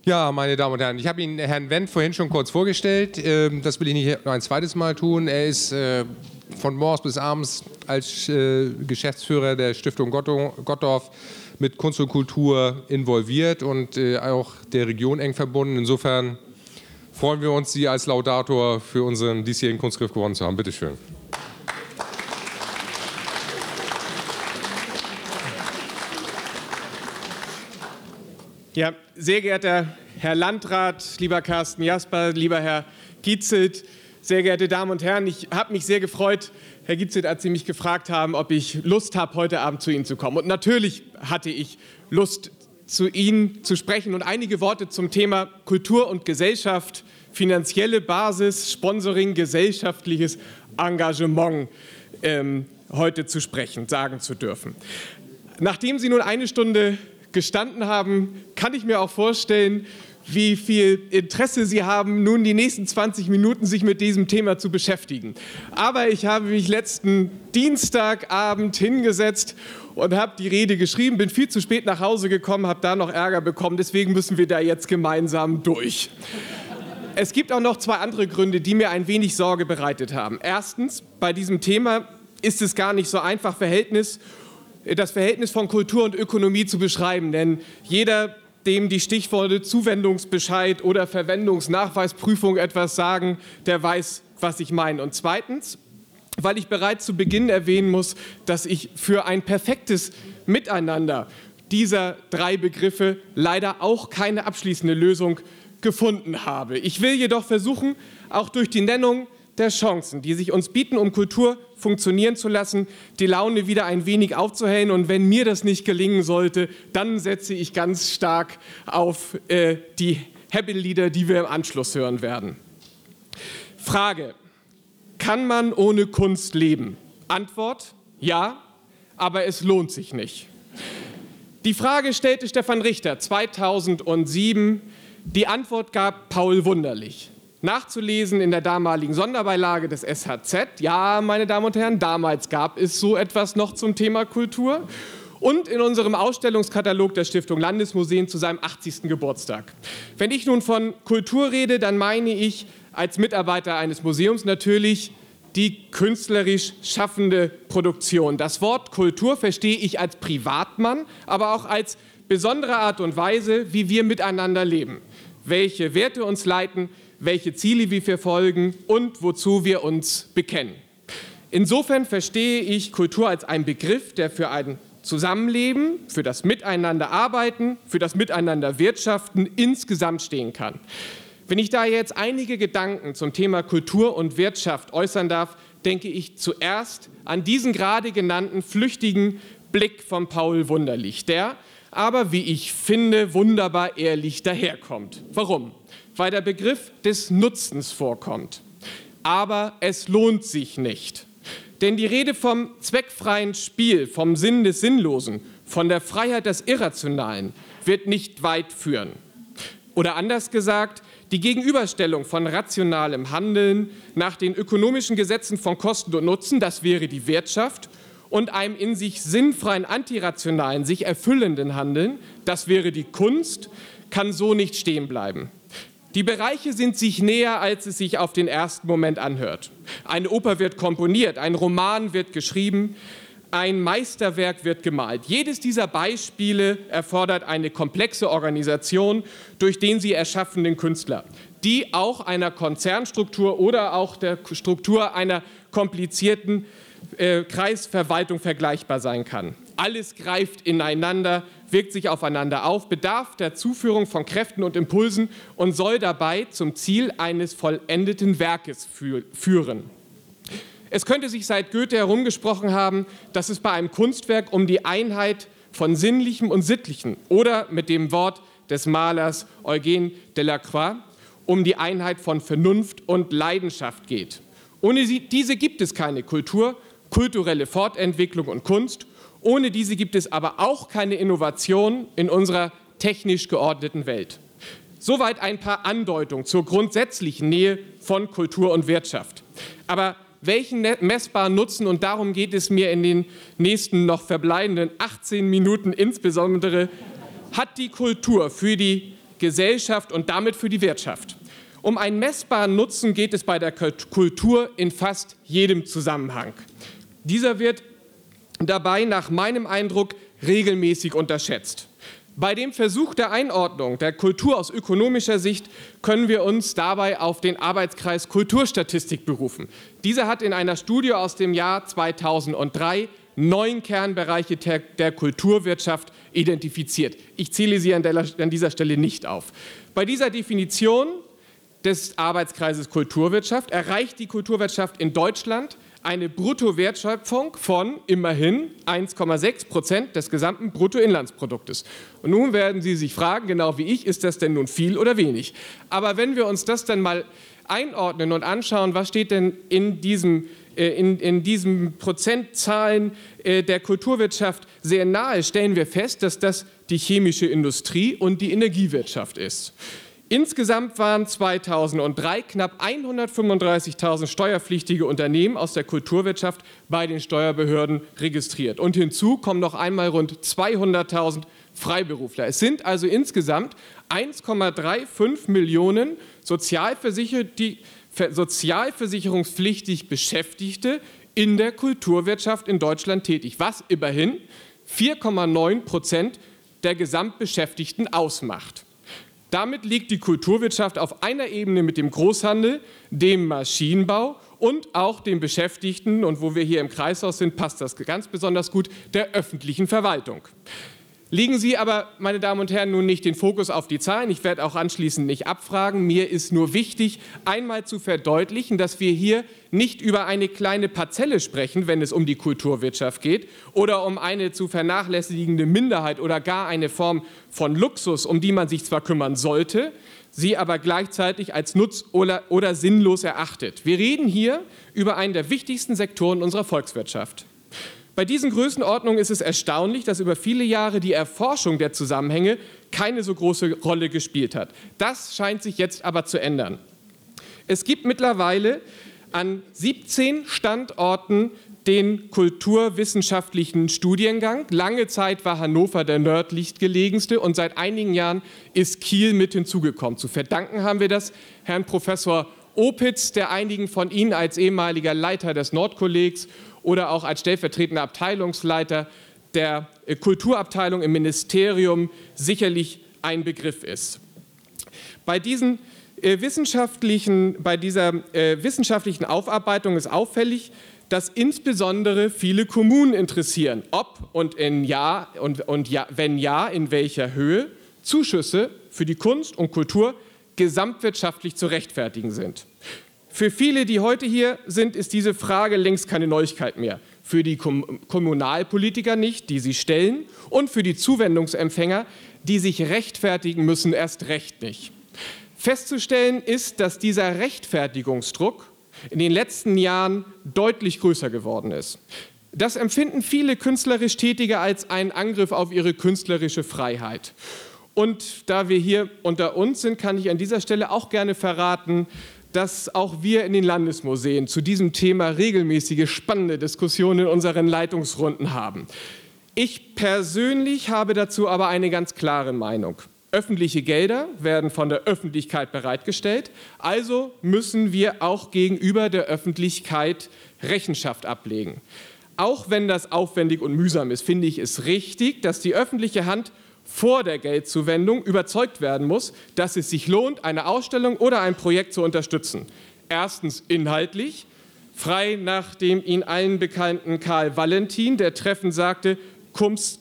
Ja, meine Damen und Herren, ich habe Ihnen Herrn Wendt vorhin schon kurz vorgestellt. Das will ich nicht ein zweites Mal tun. Er ist von morgens bis abends als Geschäftsführer der Stiftung Gottorf mit Kunst und Kultur involviert und auch der Region eng verbunden. Insofern freuen wir uns, Sie als Laudator für unseren diesjährigen Kunstgriff gewonnen zu haben. Bitte schön. Ja, sehr geehrter Herr Landrat, lieber Carsten Jasper, lieber Herr Gietzelt, sehr geehrte Damen und Herren, ich habe mich sehr gefreut, Herr Gietzelt, als Sie mich gefragt haben, ob ich Lust habe, heute Abend zu Ihnen zu kommen. Und natürlich hatte ich Lust, zu Ihnen zu sprechen und einige Worte zum Thema Kultur und Gesellschaft, finanzielle Basis, Sponsoring, gesellschaftliches Engagement heute zu sprechen, sagen zu dürfen. Nachdem Sie nun eine Stunde gestanden haben, kann ich mir auch vorstellen, wie viel Interesse Sie haben, nun die nächsten 20 Minuten sich mit diesem Thema zu beschäftigen. Aber ich habe mich letzten Dienstagabend hingesetzt und habe die Rede geschrieben, bin viel zu spät nach Hause gekommen, habe da noch Ärger bekommen, deswegen müssen wir da jetzt gemeinsam durch. Es gibt auch noch zwei andere Gründe, die mir ein wenig Sorge bereitet haben. Erstens, bei diesem Thema ist es gar nicht so einfach, das Verhältnis von Kultur und Ökonomie zu beschreiben, denn jeder, dem die Stichworte Zuwendungsbescheid oder Verwendungsnachweisprüfung etwas sagen, der weiß, was ich meine. Und zweitens, weil ich bereits zu Beginn erwähnen muss, dass ich für ein perfektes Miteinander dieser drei Begriffe leider auch keine abschließende Lösung gefunden habe. Ich will jedoch versuchen, auch durch die Nennung der Chancen, die sich uns bieten, um Kultur funktionieren zu lassen, die Laune wieder ein wenig aufzuhellen. Und wenn mir das nicht gelingen sollte, dann setze ich ganz stark auf die Happy-Lieder, die wir im Anschluss hören werden. Frage: Kann man ohne Kunst leben? Antwort: Ja, aber es lohnt sich nicht. Die Frage stellte Stefan Richter 2007. Die Antwort gab Paul Wunderlich. Nachzulesen in der damaligen Sonderbeilage des SHZ. Ja, meine Damen und Herren, damals gab es so etwas noch zum Thema Kultur. Und in unserem Ausstellungskatalog der Stiftung Landesmuseen zu seinem 80. Geburtstag. Wenn ich nun von Kultur rede, dann meine ich als Mitarbeiter eines Museums natürlich die künstlerisch schaffende Produktion. Das Wort Kultur verstehe ich als Privatmann, aber auch als besondere Art und Weise, wie wir miteinander leben. Welche Werte uns leiten, welche Ziele wir verfolgen und wozu wir uns bekennen. Insofern verstehe ich Kultur als einen Begriff, der für ein Zusammenleben, für das Miteinanderarbeiten, für das Miteinanderwirtschaften insgesamt stehen kann. Wenn ich da jetzt einige Gedanken zum Thema Kultur und Wirtschaft äußern darf, denke ich zuerst an diesen gerade genannten flüchtigen Blick von Paul Wunderlich, der aber, wie ich finde, wunderbar ehrlich daherkommt. Warum? Weil der Begriff des Nutzens vorkommt. Aber es lohnt sich nicht. Denn die Rede vom zweckfreien Spiel, vom Sinn des Sinnlosen, von der Freiheit des Irrationalen wird nicht weit führen. Oder anders gesagt, die Gegenüberstellung von rationalem Handeln nach den ökonomischen Gesetzen von Kosten und Nutzen, das wäre die Wirtschaft, und einem in sich sinnfreien, antirationalen, sich erfüllenden Handeln, das wäre die Kunst, kann so nicht stehen bleiben. Die Bereiche sind sich näher, als es sich auf den ersten Moment anhört. Eine Oper wird komponiert, ein Roman wird geschrieben, ein Meisterwerk wird gemalt. Jedes dieser Beispiele erfordert eine komplexe Organisation durch den sie erschaffenden Künstler, die auch einer Konzernstruktur oder auch der Struktur einer komplizierten Kreisverwaltung vergleichbar sein kann. Alles greift ineinander, wirkt sich aufeinander auf, bedarf der Zuführung von Kräften und Impulsen und soll dabei zum Ziel eines vollendeten Werkes führen. Es könnte sich seit Goethe herumgesprochen haben, dass es bei einem Kunstwerk um die Einheit von Sinnlichem und Sittlichem oder mit dem Wort des Malers Eugène Delacroix um die Einheit von Vernunft und Leidenschaft geht. Ohne diese gibt es keine Kultur, kulturelle Fortentwicklung und Kunst. Ohne diese gibt es aber auch keine Innovation in unserer technisch geordneten Welt. Soweit ein paar Andeutungen zur grundsätzlichen Nähe von Kultur und Wirtschaft. Aber welchen messbaren Nutzen, und darum geht es mir in den nächsten noch verbleibenden 18 Minuten insbesondere, hat die Kultur für die Gesellschaft und damit für die Wirtschaft. Um einen messbaren Nutzen geht es bei der Kultur in fast jedem Zusammenhang. Dieser wird dabei nach meinem Eindruck regelmäßig unterschätzt. Bei dem Versuch der Einordnung der Kultur aus ökonomischer Sicht können wir uns dabei auf den Arbeitskreis Kulturstatistik berufen. Dieser hat in einer Studie aus dem Jahr 2003 9 Kernbereiche der Kulturwirtschaft identifiziert. Ich zähle sie an dieser Stelle nicht auf. Bei dieser Definition des Arbeitskreises Kulturwirtschaft erreicht die Kulturwirtschaft in Deutschland eine Bruttowertschöpfung von immerhin 1,6% des gesamten Bruttoinlandsproduktes. Und nun werden Sie sich fragen, genau wie ich, ist das denn nun viel oder wenig? Aber wenn wir uns das dann mal einordnen und anschauen, was steht denn in diesen Prozentzahlen der Kulturwirtschaft sehr nahe, stellen wir fest, dass das die chemische Industrie und die Energiewirtschaft ist. Insgesamt waren 2003 knapp 135.000 steuerpflichtige Unternehmen aus der Kulturwirtschaft bei den Steuerbehörden registriert. Und hinzu kommen noch einmal rund 200.000 Freiberufler. Es sind also insgesamt 1,35 Millionen sozialversicherungspflichtig Beschäftigte in der Kulturwirtschaft in Deutschland tätig, was immerhin 4,9% der Gesamtbeschäftigten ausmacht. Damit liegt die Kulturwirtschaft auf einer Ebene mit dem Großhandel, dem Maschinenbau und auch den Beschäftigten, und wo wir hier im Kreishaus sind, passt das ganz besonders gut, der öffentlichen Verwaltung. Legen Sie aber, meine Damen und Herren, nun nicht den Fokus auf die Zahlen. Ich werde auch anschließend nicht abfragen. Mir ist nur wichtig, einmal zu verdeutlichen, dass wir hier nicht über eine kleine Parzelle sprechen, wenn es um die Kulturwirtschaft geht, oder um eine zu vernachlässigende Minderheit oder gar eine Form von Luxus, um die man sich zwar kümmern sollte, sie aber gleichzeitig als nutz- oder sinnlos erachtet. Wir reden hier über einen der wichtigsten Sektoren unserer Volkswirtschaft. Bei diesen Größenordnungen ist es erstaunlich, dass über viele Jahre die Erforschung der Zusammenhänge keine so große Rolle gespielt hat. Das scheint sich jetzt aber zu ändern. Es gibt mittlerweile an 17 Standorten den kulturwissenschaftlichen Studiengang. Lange Zeit war Hannover der nördlichst gelegenste und seit einigen Jahren ist Kiel mit hinzugekommen. Zu verdanken haben wir das Herrn Professor Opitz, der einigen von Ihnen als ehemaliger Leiter des Nordkollegs oder auch als stellvertretender Abteilungsleiter der Kulturabteilung im Ministerium sicherlich ein Begriff ist. Bei dieser wissenschaftlichen Aufarbeitung ist auffällig, dass insbesondere viele Kommunen interessieren, ob und wenn ja, in welcher Höhe Zuschüsse für die Kunst und Kultur gesamtwirtschaftlich zu rechtfertigen sind. Für viele, die heute hier sind, ist diese Frage längst keine Neuigkeit mehr. Für die Kommunalpolitiker nicht, die sie stellen, und für die Zuwendungsempfänger, die sich rechtfertigen müssen, erst recht nicht. Festzustellen ist, dass dieser Rechtfertigungsdruck in den letzten Jahren deutlich größer geworden ist. Das empfinden viele künstlerisch Tätige als einen Angriff auf ihre künstlerische Freiheit. Und da wir hier unter uns sind, kann ich an dieser Stelle auch gerne verraten, dass auch wir in den Landesmuseen zu diesem Thema regelmäßige spannende Diskussionen in unseren Leitungsrunden haben. Ich persönlich habe dazu aber eine ganz klare Meinung. Öffentliche Gelder werden von der Öffentlichkeit bereitgestellt, also müssen wir auch gegenüber der Öffentlichkeit Rechenschaft ablegen. Auch wenn das aufwendig und mühsam ist, finde ich es richtig, dass die öffentliche Hand vor der Geldzuwendung überzeugt werden muss, dass es sich lohnt, eine Ausstellung oder ein Projekt zu unterstützen. Erstens inhaltlich, frei nach dem Ihnen allen bekannten Karl Valentin, der treffend sagte, Kunst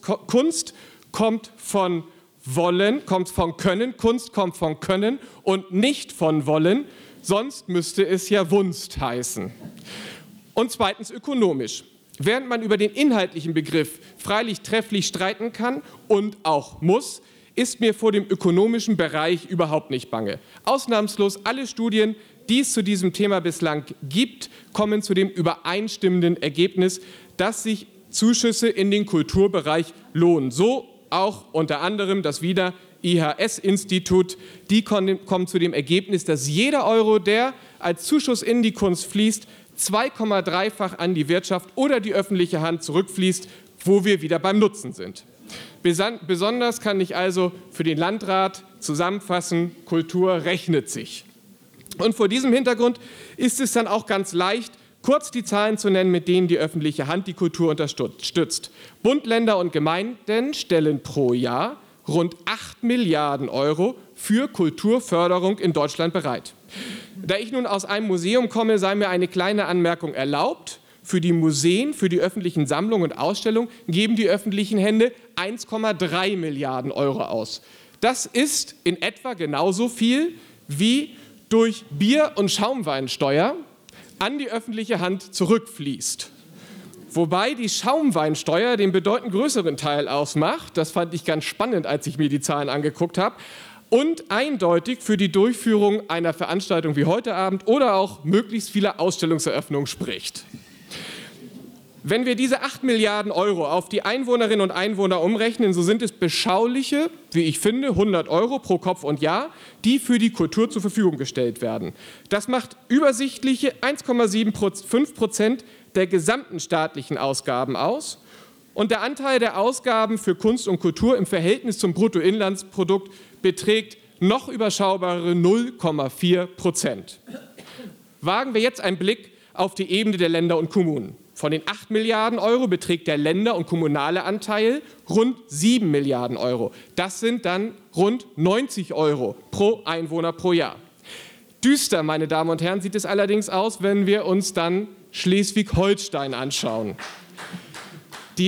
kommt von Wollen, kommt von Können, Kunst kommt von Können und nicht von Wollen, sonst müsste es ja Wunst heißen. Und zweitens ökonomisch. Während man über den inhaltlichen Begriff freilich trefflich streiten kann und auch muss, ist mir vor dem ökonomischen Bereich überhaupt nicht bange. Ausnahmslos alle Studien, die es zu diesem Thema bislang gibt, kommen zu dem übereinstimmenden Ergebnis, dass sich Zuschüsse in den Kulturbereich lohnen. So auch unter anderem das Wiener IHS-Institut. Die kommen zu dem Ergebnis, dass jeder Euro, der als Zuschuss in die Kunst fließt, 2,3-fach an die Wirtschaft oder die öffentliche Hand zurückfließt, wo wir wieder beim Nutzen sind. Besonders kann ich also für den Landrat zusammenfassen, Kultur rechnet sich. Und vor diesem Hintergrund ist es dann auch ganz leicht, kurz die Zahlen zu nennen, mit denen die öffentliche Hand die Kultur unterstützt. Bund, Länder und Gemeinden stellen pro Jahr rund 8 Milliarden Euro für Kulturförderung in Deutschland bereit. Da ich nun aus einem Museum komme, sei mir eine kleine Anmerkung erlaubt. Für die Museen, für die öffentlichen Sammlungen und Ausstellungen geben die öffentlichen Hände 1,3 Milliarden Euro aus. Das ist in etwa genauso viel wie durch Bier- und Schaumweinsteuer an die öffentliche Hand zurückfließt. Wobei die Schaumweinsteuer den bedeutend größeren Teil ausmacht, das fand ich ganz spannend, als ich mir die Zahlen angeguckt habe, und eindeutig für die Durchführung einer Veranstaltung wie heute Abend oder auch möglichst vieler Ausstellungseröffnungen spricht. Wenn wir diese 8 Milliarden Euro auf die Einwohnerinnen und Einwohner umrechnen, so sind es beschauliche, wie ich finde, 100 Euro pro Kopf und Jahr, die für die Kultur zur Verfügung gestellt werden. Das macht übersichtliche 1,75% der gesamten staatlichen Ausgaben aus. Und der Anteil der Ausgaben für Kunst und Kultur im Verhältnis zum Bruttoinlandsprodukt beträgt noch überschaubare 0,4%. Wagen wir jetzt einen Blick auf die Ebene der Länder und Kommunen. Von den 8 Milliarden Euro beträgt der Länder- und kommunale Anteil rund 7 Milliarden Euro. Das sind dann rund 90 Euro pro Einwohner pro Jahr. Düster, meine Damen und Herren, sieht es allerdings aus, wenn wir uns dann Schleswig-Holstein anschauen. Die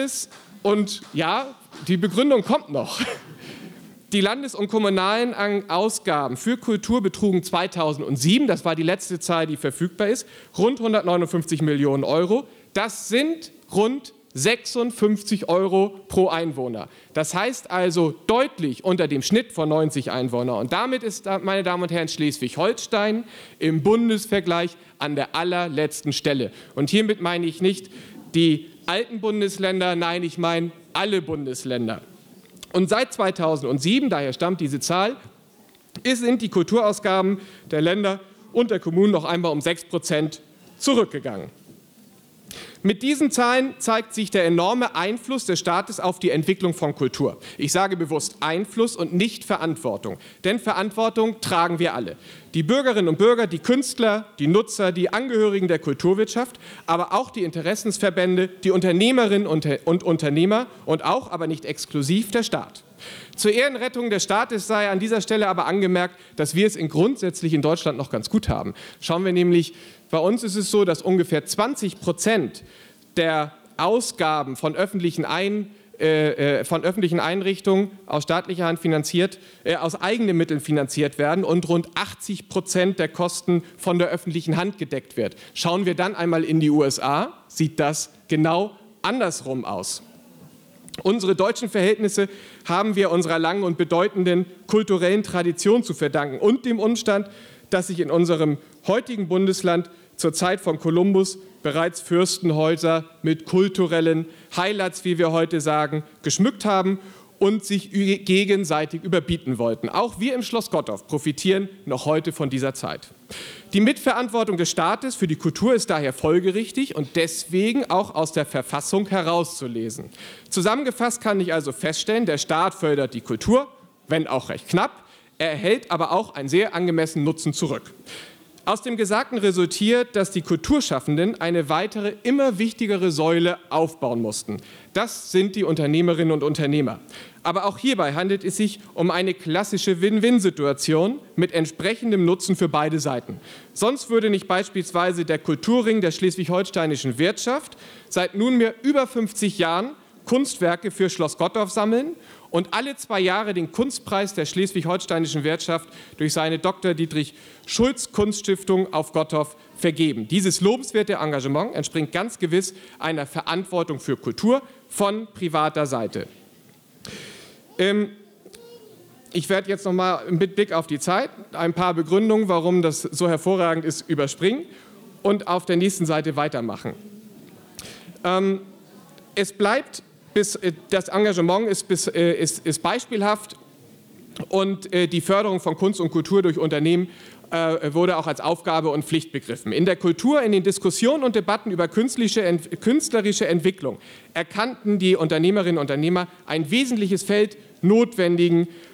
Begründung kommt noch. Die landes- und kommunalen Ausgaben für Kultur betrugen 2007, das war die letzte Zahl, die verfügbar ist, rund 159 Millionen Euro. Das sind rund 56 Euro pro Einwohner. Das heißt also deutlich unter dem Schnitt von 90 Einwohnern. Und damit ist, meine Damen und Herren, Schleswig-Holstein im Bundesvergleich an der allerletzten Stelle. Und hiermit meine ich nicht die alten Bundesländer, nein, ich meine alle Bundesländer. Und seit 2007, daher stammt diese Zahl, sind die Kulturausgaben der Länder und der Kommunen noch einmal um 6% zurückgegangen. Mit diesen Zahlen zeigt sich der enorme Einfluss des Staates auf die Entwicklung von Kultur. Ich sage bewusst Einfluss und nicht Verantwortung, denn Verantwortung tragen wir alle. Die Bürgerinnen und Bürger, die Künstler, die Nutzer, die Angehörigen der Kulturwirtschaft, aber auch die Interessensverbände, die Unternehmerinnen und Unternehmer und auch, aber nicht exklusiv, der Staat. Zur Ehrenrettung des Staates sei an dieser Stelle aber angemerkt, dass wir es grundsätzlich in Deutschland noch ganz gut haben. Schauen wir nämlich, bei uns ist es so, dass ungefähr 20% der Ausgaben von öffentlichen Einrichtungen aus staatlicher Hand aus eigenen Mitteln finanziert werden und rund 80% der Kosten von der öffentlichen Hand gedeckt wird. Schauen wir dann einmal in die USA, sieht das genau andersrum aus. Unsere deutschen Verhältnisse haben wir unserer langen und bedeutenden kulturellen Tradition zu verdanken und dem Umstand, dass sich in unserem heutigen Bundesland zur Zeit von Kolumbus bereits Fürstenhäuser mit kulturellen Highlights, wie wir heute sagen, geschmückt haben und sich gegenseitig überbieten wollten. Auch wir im Schloss Gottorf profitieren noch heute von dieser Zeit. Die Mitverantwortung des Staates für die Kultur ist daher folgerichtig und deswegen auch aus der Verfassung herauszulesen. Zusammengefasst kann ich also feststellen, der Staat fördert die Kultur, wenn auch recht knapp, er erhält aber auch einen sehr angemessenen Nutzen zurück. Aus dem Gesagten resultiert, dass die Kulturschaffenden eine weitere, immer wichtigere Säule aufbauen mussten. Das sind die Unternehmerinnen und Unternehmer. Aber auch hierbei handelt es sich um eine klassische Win-Win-Situation mit entsprechendem Nutzen für beide Seiten. Sonst würde nicht beispielsweise der Kulturring der schleswig-holsteinischen Wirtschaft seit nunmehr über 50 Jahren Kunstwerke für Schloss Gottorf sammeln und alle 2 Jahre den Kunstpreis der schleswig-holsteinischen Wirtschaft durch seine Dr. Dietrich Schulz Kunststiftung auf Gottorf vergeben. Dieses lobenswerte Engagement entspringt ganz gewiss einer Verantwortung für Kultur von privater Seite. Ich werde jetzt noch mal mit Blick auf die Zeit ein paar Begründungen, warum das so hervorragend ist, überspringen und auf der nächsten Seite weitermachen. Das Engagement ist beispielhaft und die Förderung von Kunst und Kultur durch Unternehmen wurde auch als Aufgabe und Pflicht begriffen. In der Kultur, in den Diskussionen und Debatten über künstlerische Entwicklung erkannten die Unternehmerinnen und Unternehmer ein wesentliches Feld notwendigen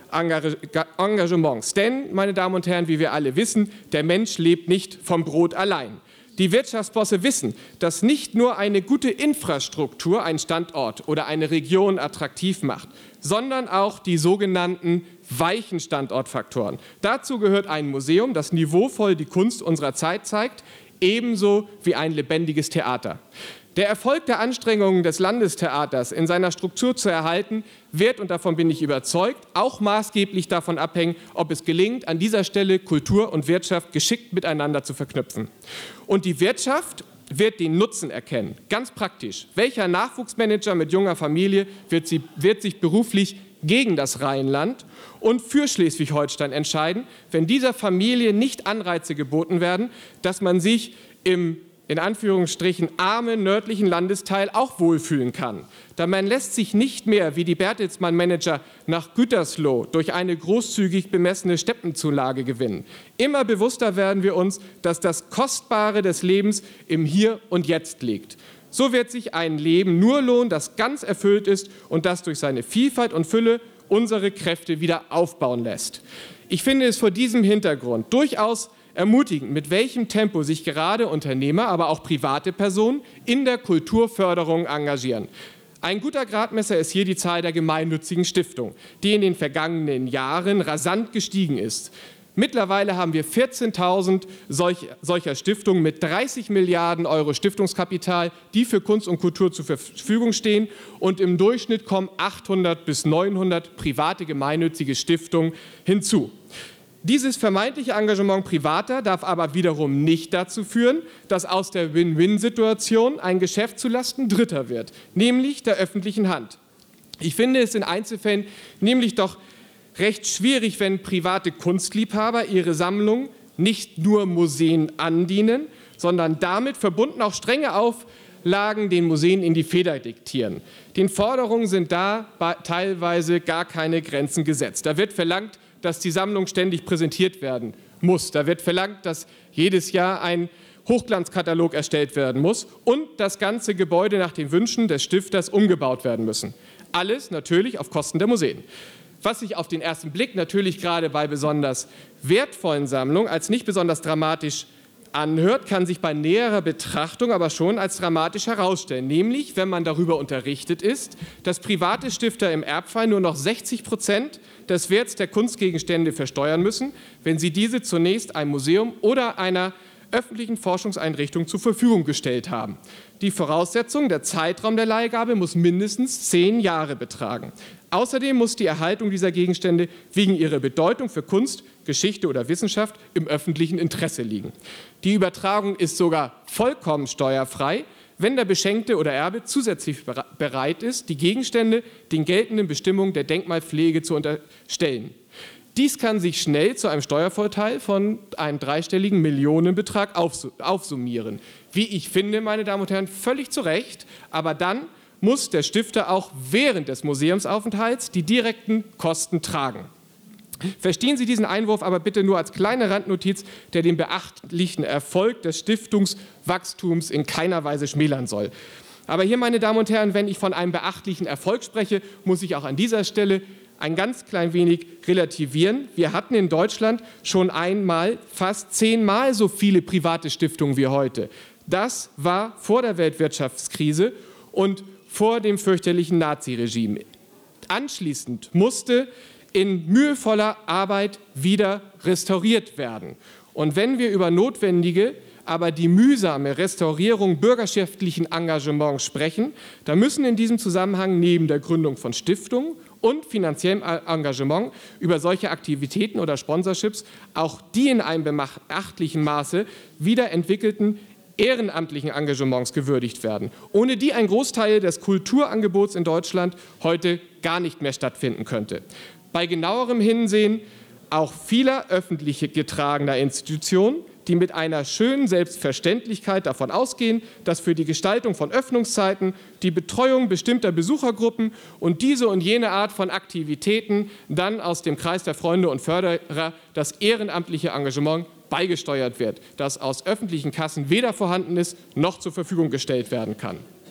Engagements. Denn, meine Damen und Herren, wie wir alle wissen, der Mensch lebt nicht vom Brot allein. Die Wirtschaftsbosse wissen, dass nicht nur eine gute Infrastruktur einen Standort oder eine Region attraktiv macht, sondern auch die sogenannten weichen Standortfaktoren. Dazu gehört ein Museum, das niveauvoll die Kunst unserer Zeit zeigt, ebenso wie ein lebendiges Theater. Der Erfolg der Anstrengungen des Landestheaters in seiner Struktur zu erhalten, wird, und davon bin ich überzeugt, auch maßgeblich davon abhängen, ob es gelingt, an dieser Stelle Kultur und Wirtschaft geschickt miteinander zu verknüpfen. Und die Wirtschaft wird den Nutzen erkennen, ganz praktisch. Welcher Nachwuchsmanager mit junger Familie wird sich beruflich gegen das Rheinland und für Schleswig-Holstein entscheiden, wenn dieser Familie nicht Anreize geboten werden, dass man sich im in Anführungsstrichen armen nördlichen Landesteil auch wohlfühlen kann. Da man lässt sich nicht mehr, wie die Bertelsmann-Manager, nach Gütersloh durch eine großzügig bemessene Steppenzulage gewinnen. Immer bewusster werden wir uns, dass das Kostbare des Lebens im Hier und Jetzt liegt. So wird sich ein Leben nur lohnen, das ganz erfüllt ist und das durch seine Vielfalt und Fülle unsere Kräfte wieder aufbauen lässt. Ich finde es vor diesem Hintergrund durchaus ermutigend, mit welchem Tempo sich gerade Unternehmer, aber auch private Personen in der Kulturförderung engagieren. Ein guter Gradmesser ist hier die Zahl der gemeinnützigen Stiftungen, die in den vergangenen Jahren rasant gestiegen ist. Mittlerweile haben wir 14.000 solcher Stiftungen mit 30 Milliarden Euro Stiftungskapital, die für Kunst und Kultur zur Verfügung stehen. Und im Durchschnitt kommen 800 bis 900 private gemeinnützige Stiftungen hinzu. Dieses vermeintliche Engagement Privater darf aber wiederum nicht dazu führen, dass aus der Win-Win-Situation ein Geschäft zulasten Dritter wird, nämlich der öffentlichen Hand. Ich finde es in Einzelfällen nämlich doch recht schwierig, wenn private Kunstliebhaber ihre Sammlung nicht nur Museen andienen, sondern damit verbunden auch strenge Auflagen den Museen in die Feder diktieren. Den Forderungen sind da teilweise gar keine Grenzen gesetzt. Da wird verlangt, dass die Sammlung ständig präsentiert werden muss. Da wird verlangt, dass jedes Jahr ein Hochglanzkatalog erstellt werden muss und das ganze Gebäude nach den Wünschen des Stifters umgebaut werden müssen. Alles natürlich auf Kosten der Museen. Was sich auf den ersten Blick natürlich gerade bei besonders wertvollen Sammlungen als nicht besonders dramatisch anhört, kann sich bei näherer Betrachtung aber schon als dramatisch herausstellen. Nämlich, wenn man darüber unterrichtet ist, dass private Stifter im Erbfall nur noch 60% des Werts der Kunstgegenstände versteuern müssen, wenn sie diese zunächst einem Museum oder einer öffentlichen Forschungseinrichtung zur Verfügung gestellt haben. Die Voraussetzung, der Zeitraum der Leihgabe muss mindestens 10 Jahre betragen. Außerdem muss die Erhaltung dieser Gegenstände wegen ihrer Bedeutung für Kunst, Geschichte oder Wissenschaft im öffentlichen Interesse liegen. Die Übertragung ist sogar vollkommen steuerfrei, wenn der Beschenkte oder Erbe zusätzlich bereit ist, die Gegenstände den geltenden Bestimmungen der Denkmalpflege zu unterstellen. Dies kann sich schnell zu einem Steuervorteil von einem dreistelligen Millionenbetrag aufsummieren. Wie ich finde, meine Damen und Herren, völlig zu Recht, aber dann muss der Stifter auch während des Museumsaufenthalts die direkten Kosten tragen. Verstehen Sie diesen Einwurf aber bitte nur als kleine Randnotiz, der den beachtlichen Erfolg des Stiftungswachstums in keiner Weise schmälern soll. Aber hier, meine Damen und Herren, wenn ich von einem beachtlichen Erfolg spreche, muss ich auch an dieser Stelle ein ganz klein wenig relativieren. Wir hatten in Deutschland schon einmal fast 10-mal so viele private Stiftungen wie heute. Das war vor der Weltwirtschaftskrise und vor dem fürchterlichen Naziregime. Anschließend musste in mühevoller Arbeit wieder restauriert werden. Und wenn wir über notwendige, aber die mühsame Restaurierung bürgerschaftlichen Engagements sprechen, dann müssen in diesem Zusammenhang neben der Gründung von Stiftungen und finanziellem Engagement über solche Aktivitäten oder Sponsorships auch die in einem beachtlichen Maße wiederentwickelten ehrenamtlichen Engagements gewürdigt werden, ohne die ein Großteil des Kulturangebots in Deutschland heute gar nicht mehr stattfinden könnte. Bei genauerem Hinsehen auch vieler öffentlich getragener Institutionen, die mit einer schönen Selbstverständlichkeit davon ausgehen, dass für die Gestaltung von Öffnungszeiten, die Betreuung bestimmter Besuchergruppen und diese und jene Art von Aktivitäten dann aus dem Kreis der Freunde und Förderer das ehrenamtliche Engagement beigesteuert wird, das aus öffentlichen Kassen weder vorhanden ist noch zur Verfügung gestellt werden kann.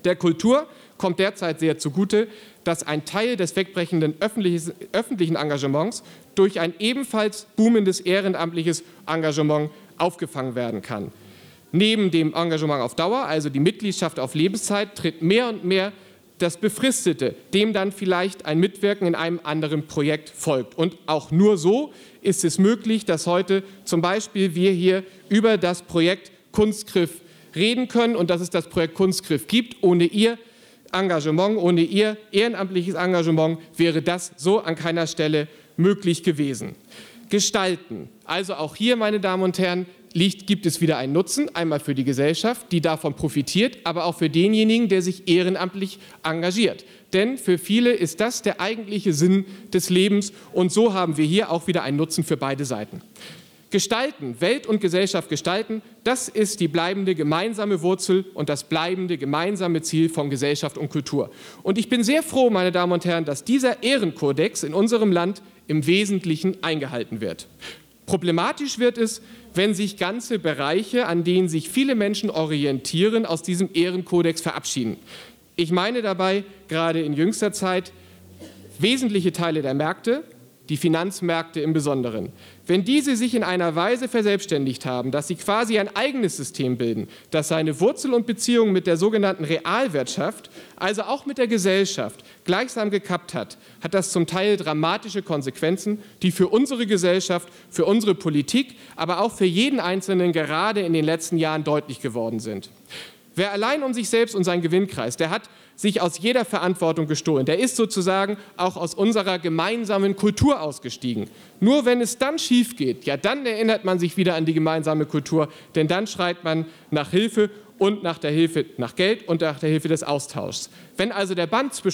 Der Kultur kommt derzeit sehr zugute, dass ein Teil des wegbrechenden öffentlichen Engagements durch ein ebenfalls boomendes ehrenamtliches Engagement aufgefangen werden kann. Neben dem Engagement auf Dauer, also die Mitgliedschaft auf Lebenszeit, tritt mehr und mehr das Befristete, dem dann vielleicht ein Mitwirken in einem anderen Projekt folgt. Und auch nur so ist es möglich, dass heute zum Beispiel wir hier über das Projekt Kunstgriff reden können und dass es das Projekt Kunstgriff gibt. Ohne Ihr Engagement, ohne Ihr ehrenamtliches Engagement wäre das so an keiner Stelle möglich gewesen. Gestalten. Also auch hier, meine Damen und Herren, gibt es wieder einen Nutzen, einmal für die Gesellschaft, die davon profitiert, aber auch für denjenigen, der sich ehrenamtlich engagiert. Denn für viele ist das der eigentliche Sinn des Lebens und so haben wir hier auch wieder einen Nutzen für beide Seiten. Gestalten, Welt und Gesellschaft gestalten, das ist die bleibende gemeinsame Wurzel und das bleibende gemeinsame Ziel von Gesellschaft und Kultur. Und ich bin sehr froh, meine Damen und Herren, dass dieser Ehrenkodex in unserem Land im Wesentlichen eingehalten wird. Problematisch wird es, wenn sich ganze Bereiche, an denen sich viele Menschen orientieren, aus diesem Ehrenkodex verabschieden. Ich meine dabei gerade in jüngster Zeit wesentliche Teile der Märkte, die Finanzmärkte im Besonderen. Wenn diese sich in einer Weise verselbstständigt haben, dass sie quasi ein eigenes System bilden, das seine Wurzel und Beziehung mit der sogenannten Realwirtschaft, also auch mit der Gesellschaft, gleichsam gekappt hat, hat das zum Teil dramatische Konsequenzen, die für unsere Gesellschaft, für unsere Politik, aber auch für jeden Einzelnen gerade in den letzten Jahren deutlich geworden sind. Wer allein um sich selbst und seinen Gewinn kreist, der hat sich aus jeder Verantwortung gestohlen. Der ist sozusagen auch aus unserer gemeinsamen Kultur ausgestiegen. Nur wenn es dann schief geht, ja, dann erinnert man sich wieder an die gemeinsame Kultur, denn dann schreit man nach Hilfe und nach der Hilfe nach Geld und nach der Hilfe des Austauschs. Wenn also das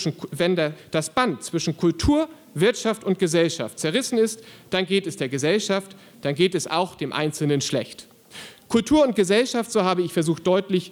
Band zwischen Kultur, Wirtschaft und Gesellschaft zerrissen ist, dann geht es der Gesellschaft, dann geht es auch dem Einzelnen schlecht. Kultur und Gesellschaft, so habe ich versucht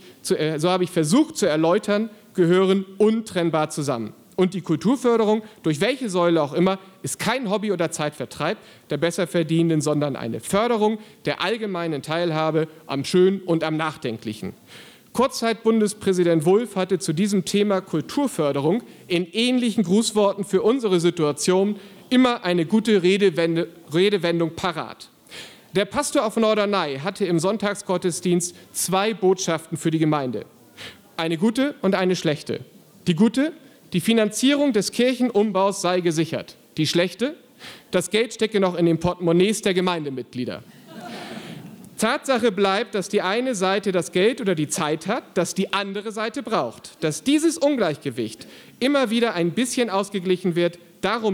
zu erläutern, gehören untrennbar zusammen. Und die Kulturförderung, durch welche Säule auch immer, ist kein Hobby oder Zeitvertreib der Besserverdienenden, sondern eine Förderung der allgemeinen Teilhabe am Schönen und am Nachdenklichen. Kurzzeit-Bundespräsident Wulff hatte zu diesem Thema Kulturförderung in ähnlichen Grußworten für unsere Situation immer eine gute Redewendung parat. Der Pastor auf Norderney hatte im Sonntagsgottesdienst 2 Botschaften für die Gemeinde. Eine gute und eine schlechte. Die gute, die Finanzierung des Kirchenumbaus sei gesichert. Die schlechte, das Geld stecke noch in den Portemonnaies der Gemeindemitglieder. Tatsache bleibt, dass die eine Seite das Geld oder die Zeit hat, das die andere Seite braucht. Dass dieses Ungleichgewicht immer wieder ein bisschen ausgeglichen wird, darum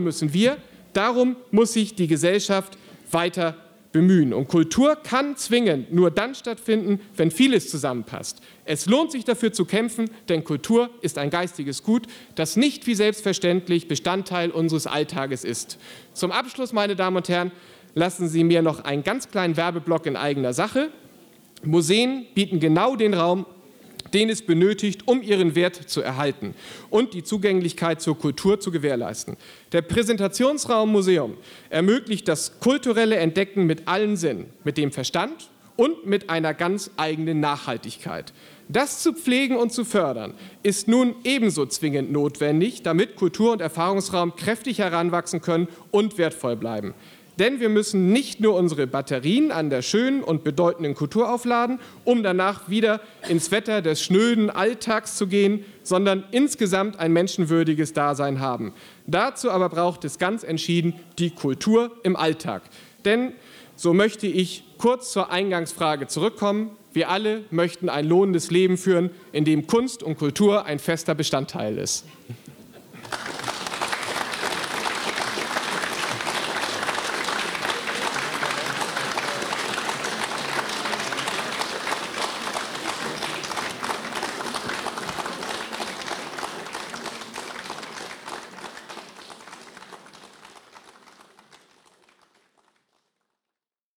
muss sich die Gesellschaft weiter bemühen. Und Kultur kann zwingend nur dann stattfinden, wenn vieles zusammenpasst. Es lohnt sich dafür zu kämpfen, denn Kultur ist ein geistiges Gut, das nicht wie selbstverständlich Bestandteil unseres Alltages ist. Zum Abschluss, meine Damen und Herren, lassen Sie mir noch einen ganz kleinen Werbeblock in eigener Sache. Museen bieten genau den Raum, den es benötigt, um ihren Wert zu erhalten und die Zugänglichkeit zur Kultur zu gewährleisten. Der Präsentationsraum Museum ermöglicht das kulturelle Entdecken mit allen Sinnen, mit dem Verstand und mit einer ganz eigenen Nachhaltigkeit. Das zu pflegen und zu fördern, ist nun ebenso zwingend notwendig, damit Kultur- und Erfahrungsraum kräftig heranwachsen können und wertvoll bleiben. Denn wir müssen nicht nur unsere Batterien an der schönen und bedeutenden Kultur aufladen, um danach wieder ins Wetter des schnöden Alltags zu gehen, sondern insgesamt ein menschenwürdiges Dasein haben. Dazu aber braucht es ganz entschieden die Kultur im Alltag. Denn, so möchte ich kurz zur Eingangsfrage zurückkommen, wir alle möchten ein lohnendes Leben führen, in dem Kunst und Kultur ein fester Bestandteil ist.